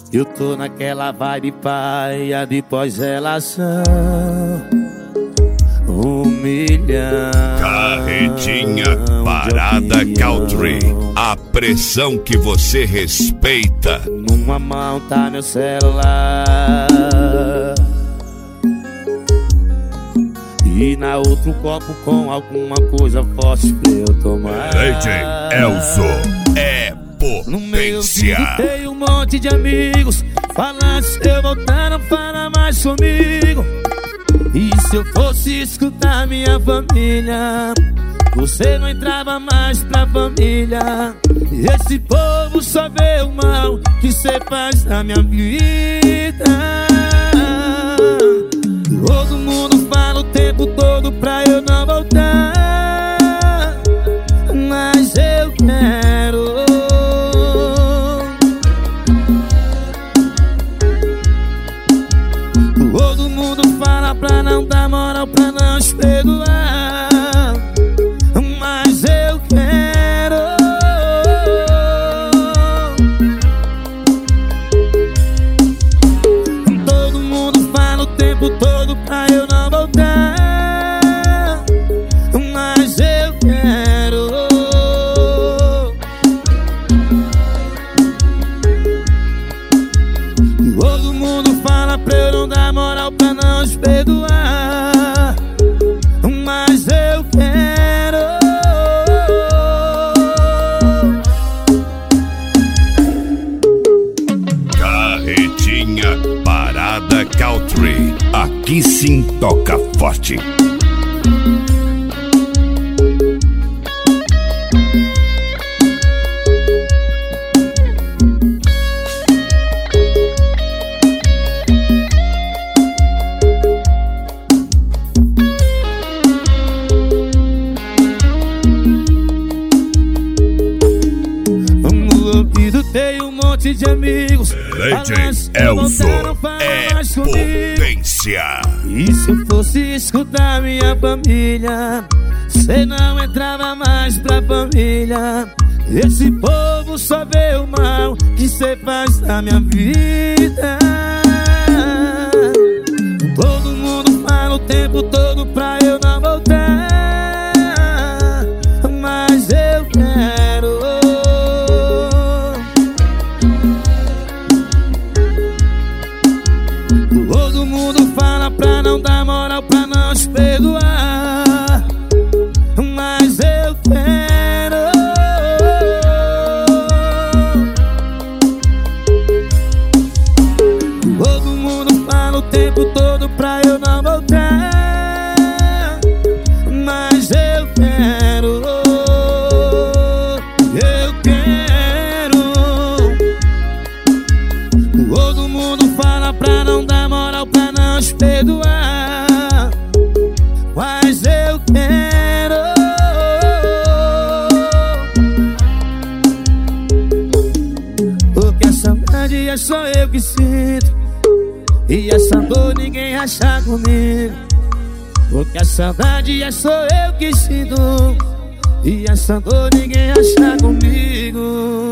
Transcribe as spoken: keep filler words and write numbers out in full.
Eu tô naquela vibe paia de pós-relação, um milhão. Carretinha Parada Country, a pressão que você respeita. Numa mão tá meu celular e na outra um copo com alguma coisa forte pra eu tomar. D J Elzo é no meio potência. tem um monte de amigos falando, se eu voltar não fala mais comigo. E se eu fosse escutar minha família, você não entrava mais pra família. Esse povo só vê o mal que cê faz na minha vida. Todo mundo fala o tempo todo pra eu não voltar, mas eu quero. Todo mundo fala pra não dar moral, pra não te perdoar, mas eu quero. Todo mundo fala o tempo todo pra eu não voltar, mas eu quero. Todo mundo fala pra eu não dar moral, pra não te perdoar, mas eu quero. Carretinha Parada Country, aqui sim toca forte. Tem um monte de amigos D J Elzo é potência. E se eu fosse escutar minha família, cê não entrava mais pra família. Esse povo só vê o mal que cê faz na minha vida. Todo mundo fala o tempo todo pra eu não voltar, mas eu quero. Todo mundo fala pra não dar moral, pra não te perdoar, mas eu quero. Todo mundo fala o tempo todo pra eu não voltar, mas eu quero. Eu quero. Todo mundo fala pra não dar moral, pra não te perdoar, mas eu quero. Porque a saudade é só eu que sinto, e essa dor ninguém acha comigo. Porque a saudade é só eu que sinto, e essa dor ninguém acha comigo.